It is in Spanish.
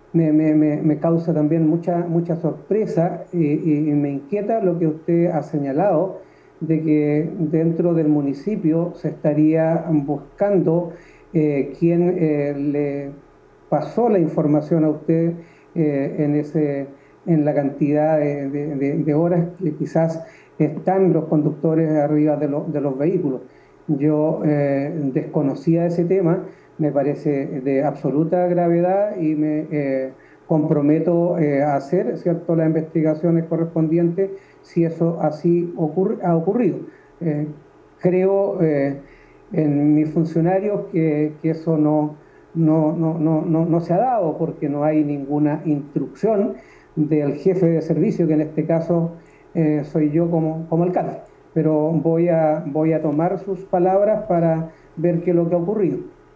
me causa también mucha sorpresa y me inquieta lo que usted ha señalado de que dentro del municipio se estaría buscando quién le pasó la información a usted en la cantidad de horas que quizás están los conductores arriba de los vehículos. Yo desconocía ese tema, me parece de absoluta gravedad y me comprometo a hacer, ¿cierto?, las investigaciones correspondientes si eso así ha ocurrido. Eh, Creo en mis funcionarios que eso no se ha dado porque no hay ninguna instrucción del jefe de servicio, que en este caso soy yo como alcalde. Pero voy a tomar sus palabras para ver qué es lo que ha ocurrido.